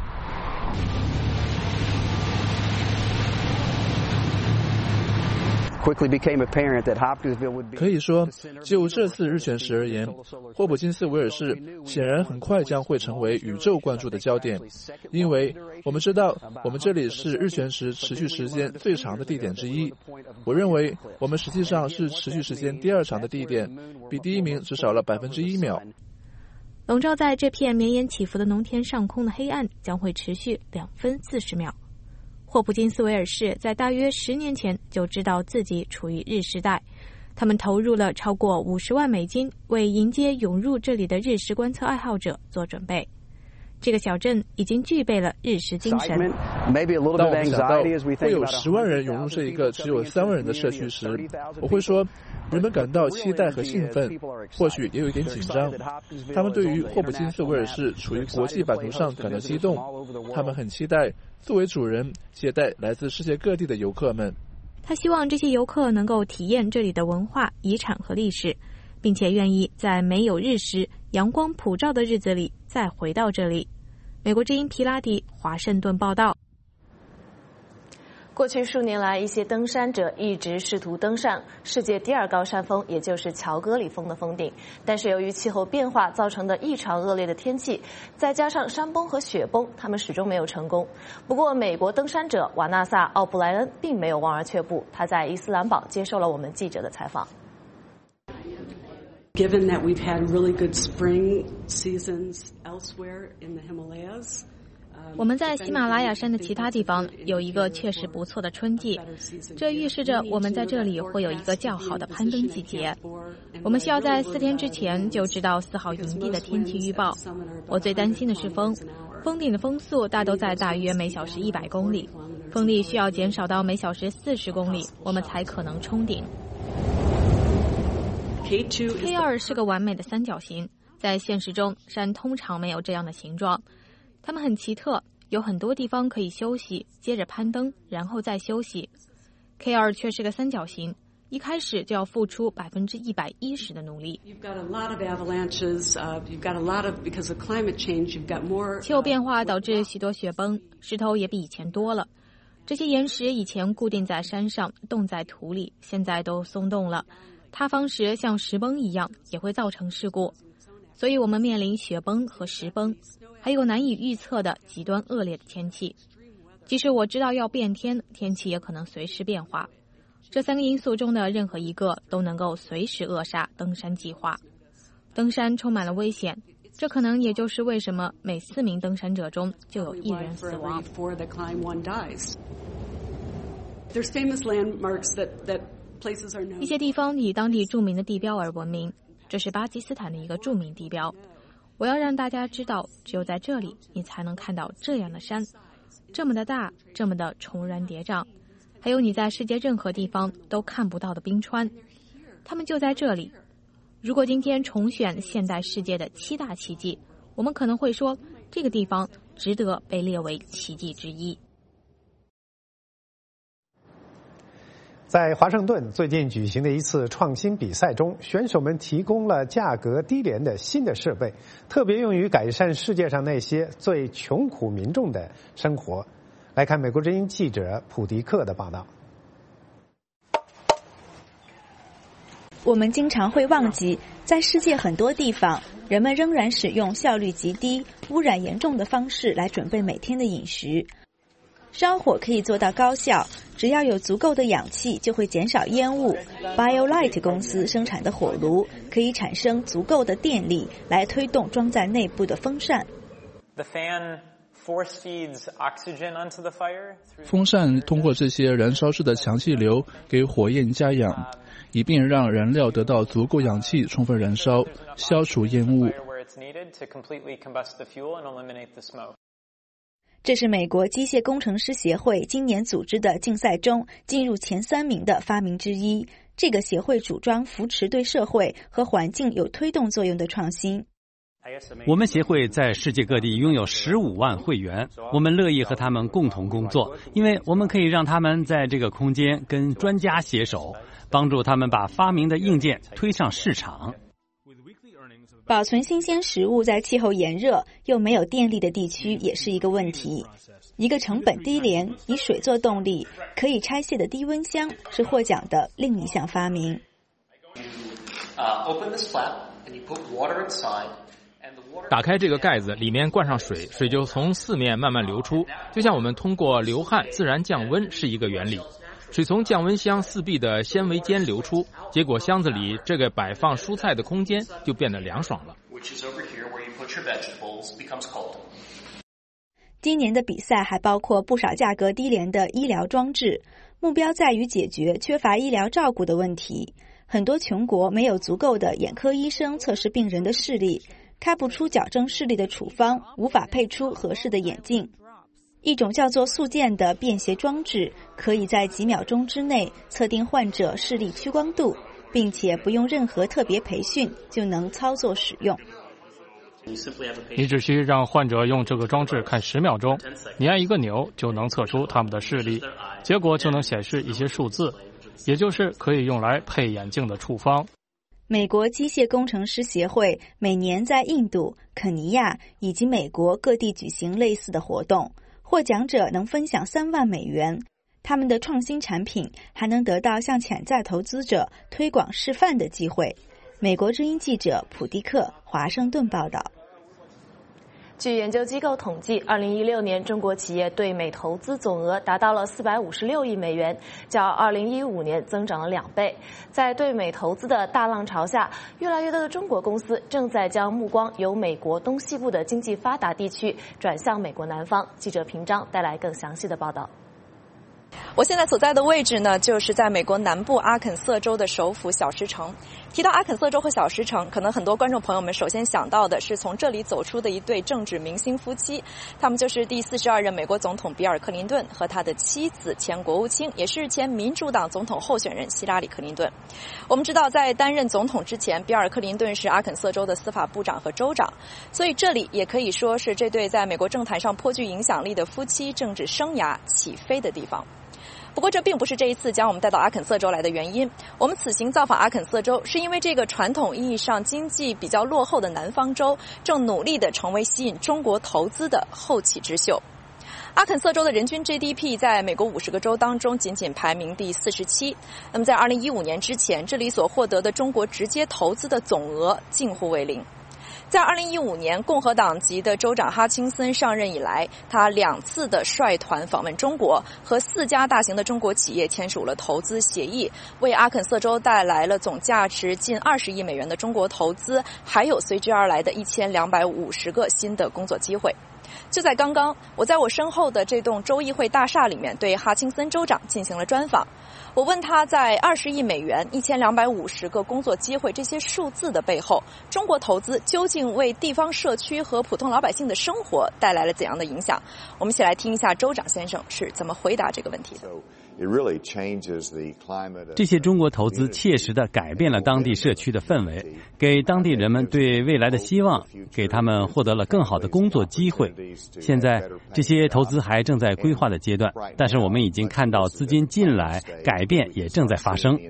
可以说，就这次日全食而言，霍普金斯维尔市显然很快将会成为宇宙关注的焦点，因为我们知道我们这里是日全食持续时间最长的地点之一。我认为我们实际上是持续时间第二长的地点，比第一名只少了1%秒。 笼罩在这片绵延起伏的农田上空的黑暗将会持续2分40秒。霍普金斯维尔市在大约10年前就知道自己处于日时代，他们投入了超过50万美金，为迎接涌入这里的日食观测爱好者做准备。这个小镇已经具备了日食精神。 当我们想到会有10万人涌入这一个只有3万人的社区时，我会说，人们感到期待和兴奋，或许也有一点紧张。他们对于霍普金斯维尔市处于国际版图上感到激动，他们很期待作为主人接待来自世界各地的游客们。 他希望这些游客能够体验这里的文化、遗产和历史，并且愿意在没有日食、阳光普照的日子里再回到这里。美国之音皮拉迪，华盛顿报道。 过去数年来，一些登山者一直试图登上世界第2高山峰，也就是乔戈里峰的峰顶。但是由于气候变化造成的异常恶劣的天气，再加上山崩和雪崩，他们始终没有成功。不过，美国登山者瓦纳萨·奥布莱恩并没有望而却步，他在伊斯兰堡接受了我们记者的采访。 Given that we've had really good spring seasons elsewhere in the Himalayas. 我们在喜马拉雅山的其他地方有一个确实不错的春季，这预示着我们在这里会有一个较好的攀登季节。我们需要在4天之前就知道4号营地的天气预报。我最担心的是风，峰顶的风速大都在大约每小时100公里，风力需要减少到每小时40公里，我们才可能冲顶。K2 是个完美的三角形，在现实中山通常没有这样的形状。它们很奇特，有很多地方可以休息，接着攀登，然后再休息。K2 却是个三角形，一开始就要付出110%的努力。气候变化导致许多雪崩，石头也比以前多了。这些岩石以前固定在山上，冻在土里，现在都松动了。塌方时像石崩一样，也会造成事故。所以我们面临雪崩和石崩，还有难以预测的极端恶劣的天气。即使我知道要变天，天气也可能随时变化。这3个因素中的任何一个都能够随时扼杀登山计划。登山充满了危险，这可能也就是为什么每4名登山者中就有1人死亡。一些地方以当地著名的地标而闻名，这是巴基斯坦的一个著名地标。我要让大家知道，只有在这里你才能看到这样的山，这么的大，这么的重峦叠嶂，还有你在世界任何地方都看不到的冰川，它们就在这里。如果今天重选现代世界的7大奇迹，我们可能会说这个地方值得被列为奇迹之一。 在华盛顿最近举行的一次创新比赛中，选手们提供了价格低廉的新的设备，特别用于改善世界上那些最穷苦民众的生活。来看美国之音记者普迪克的报道。 我们经常会忘记，在世界很多地方，人们仍然使用效率极低、污染严重的方式来准备每天的饮食。烧火可以做到高效，只要有足够的氧气就会减少烟雾。BioLite 公司生产的火炉可以产生足够的电力来推动装在内部的风扇。 风扇通过这些燃烧式的强气流给火焰加氧，以便让燃料得到足够氧气充分燃烧，消除烟雾。 这是美国机械工程师协会今年组织的竞赛中进入前3名的发明之一。这个协会主张扶持对社会和环境有推动作用的创新。 我们协会在世界各地拥有15万会员，我们乐意和他们共同工作，因为我们可以让他们在这个空间跟专家携手，帮助他们把发明的硬件推上市场。 保存新鲜食物在气候炎热又没有电力的地区也是一个问题。一个成本低廉、以水做动力、可以拆卸的低温箱是获奖的另一项发明。 打开这个盖子，里面灌上水，水就从4面慢慢流出，就像我们通过流汗自然降温是一个原理。水从降温箱4壁的纤维间流出，结果箱子里这个摆放蔬菜的空间就变得凉爽了。 今年的比赛还包括不少价格低廉的医疗装置，目标在于解决缺乏医疗照顾的问题。很多穷国没有足够的眼科医生测试病人的视力，开不出矫正视力的处方，无法配出合适的眼镜。一种叫做速健的便携装置，可以在几秒钟之内测定患者视力屈光度，并且不用任何特别培训就能操作使用。 你只需让患者用这个装置看10秒钟，你按一个钮就能测出他们的视力，结果就能显示一些数字，也就是可以用来配眼镜的处方。 美国机械工程师协会每年在印度、肯尼亚以及美国各地举行类似的活动，获奖者能分享3万美元，他们的创新产品还能得到向潜在投资者推广示范的机会。美国之音记者普迪克，华盛顿报道。 据研究机构统计，2016年中国企业对美投资总额达到了456亿美元，较2015年增长了2倍。在对美投资的大浪潮下，越来越多的中国公司正在将目光由美国东西部的经济发达地区转向美国南方。记者平章带来更详细的报道。 我现在所在的位置呢，就是在美国南部阿肯色州的首府小石城。提到阿肯色州和小石城，可能很多观众朋友们首先想到的是从这里走出的一对政治明星夫妻，他们就是第42任美国总统比尔·克林顿和他的妻子前国务卿，也是前民主党总统候选人希拉里·克林顿。我们知道，在担任总统之前，比尔·克林顿是阿肯色州的司法部长和州长，所以这里也可以说是这对在美国政坛上颇具影响力的夫妻政治生涯起飞的地方。不过这并不是这一次将我们带到阿肯色州来的原因。我们此行造访阿肯色州，是因为这个传统意义上经济比较落后的南方州，正努力地成为吸引中国投资的后起之秀。阿肯色州的人均 GDP 在美国50个州当中仅仅排名第47。那么在2015年之前，这里所获得的中国直接投资的总额近乎为零。在2015年，共和党籍的州长哈钦森上任以来，他2次的率团访问中国，和4家大型的中国企业签署了投资协议，为阿肯色州带来了总价值近20亿美元的中国投资，还有随之而来的1250个新的工作机会。就在刚刚，我在我身后的这栋州议会大厦里面对哈钦森州长进行了专访。我问他在20亿美元、1250个工作机会这些数字的背后，中国投资究竟为地方社区和普通老百姓的生活带来了怎样的影响？我们一起来听一下州长先生是怎么回答这个问题的。 这些中国投资切实地改变了当地社区的氛围，给当地人们对未来的希望，给他们获得了更好的工作机会。现在这些投资还正在规划的阶段，但是我们已经看到资金进来，改变也正在发生。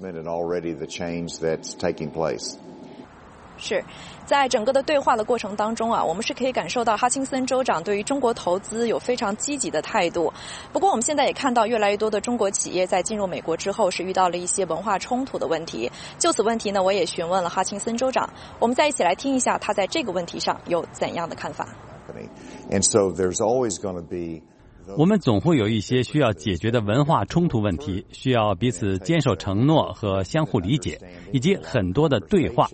是在整个的对话的过程当中啊，我们是可以感受到哈钦森州长对于中国投资有非常积极的态度。不过我们现在也看到越来越多的中国企业在进入美国之后是遇到了一些文化冲突的问题。就此问题呢，我也询问了哈钦森州长，我们再一起来听一下他在这个问题上有怎样的看法。 我们总会有一些需要解决的文化冲突问题，需要彼此坚守承诺和相互理解，以及很多的对话。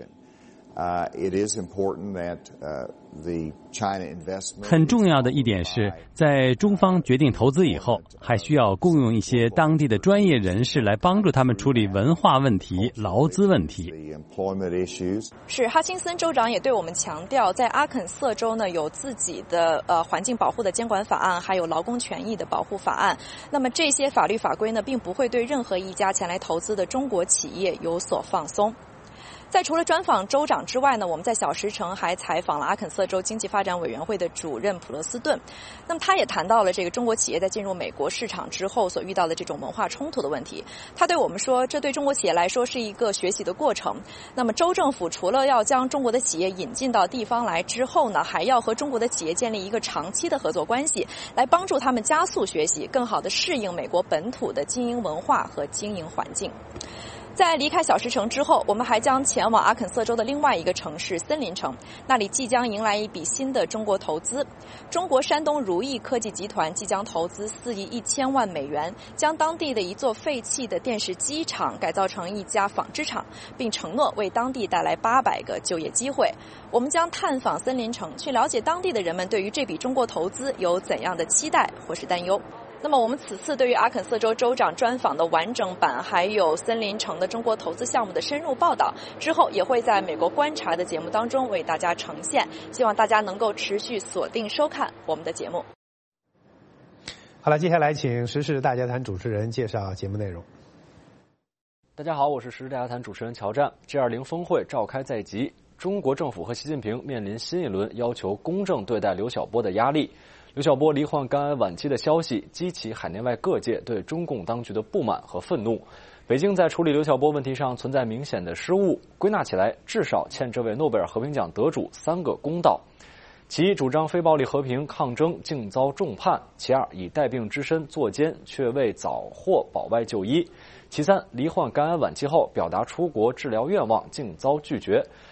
很重要的一点是，在中方决定投资以后，还需要雇佣一些当地的专业人士来帮助他们处理文化问题、劳资问题。 是哈钦森州长也对我们强调，在阿肯色州呢有自己的环境保护的监管法案，还有劳工权益的保护法案。那么这些法律法规呢，并不会对任何一家前来投资的中国企业有所放松。在除了专访州长之外呢，我们在小石城还采访了阿肯色州经济发展委员会的主任普勒斯顿。那么他也谈到了这个中国企业在进入美国市场之后所遇到的这种文化冲突的问题。他对我们说，这对中国企业来说是一个学习的过程。那么州政府除了要将中国的企业引进到地方来之后呢，还要和中国的企业建立一个长期的合作关系，来帮助他们加速学习，更好地适应美国本土的经营文化和经营环境。在离开小石城之后，我们还将前往阿肯色州的另外一个城市森林城，那里即将迎来一笔新的中国投资。中国山东如意科技集团即将投资4亿1000万美元，将当地的一座废弃的电视机厂改造成一家纺织厂，并承诺为当地带来800个就业机会。我们将探访森林城，去了解当地的人们对于这笔中国投资有怎样的期待或是担忧。那么我们此次对于阿肯色州州长专访的完整版，还有森林城的中国投资项目的深入报道，之后也会在美国观察的节目当中为大家呈现，希望大家能够持续锁定收看我们的节目。 好了，接下来请时事大家谈主持人介绍节目内容。 大家好，我是时事大家谈主持人乔战。G20峰会召开在即，中国政府和习近平面临新一轮要求公正对待刘晓波的压力。刘晓波罹患肝癌晚期的消息激起海内外各界对中共当局的不满和愤怒。北京在处理刘晓波问题上存在明显的失误，归纳起来至少欠这位诺贝尔和平奖得主3个公道。其一，主张非暴力和平抗争竟遭重判；其二，以带病之身作奸却未早获保外就医；其三，罹患肝癌晚期后表达出国治疗愿望竟遭拒绝。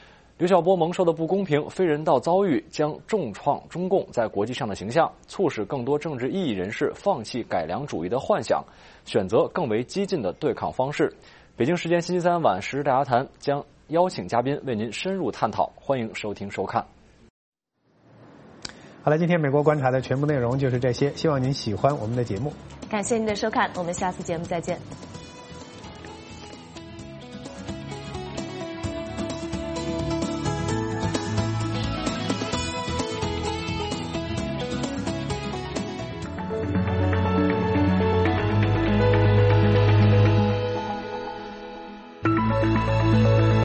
刘晓波蒙受的不公平、非人道遭遇将重创中共在国际上的形象，促使更多政治异议人士放弃改良主义的幻想，选择更为激进的对抗方式。北京时间星期三晚时事大家谈将邀请嘉宾为您深入探讨，欢迎收听收看。 好了，今天美国观察的全部内容就是这些，希望您喜欢我们的节目。 感谢您的收看，我们下次节目再见。